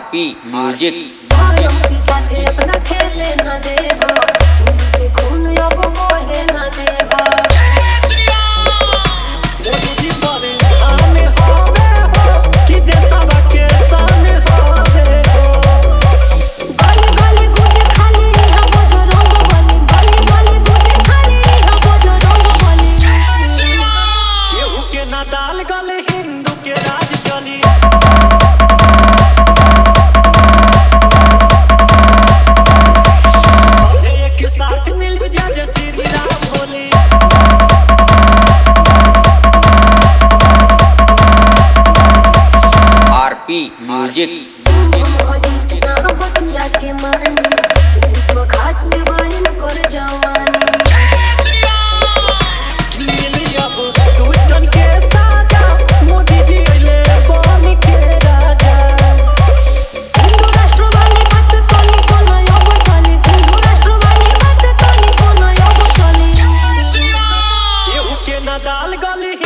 RP music. अपना खेले न देवा, खून अब बढ़े न देवा। दाल गले हिंदू के राज चली, एक साथ मिल जय श्री राम बोली। RP music. के मानी खाते बाइन पर जवानी, दाल गली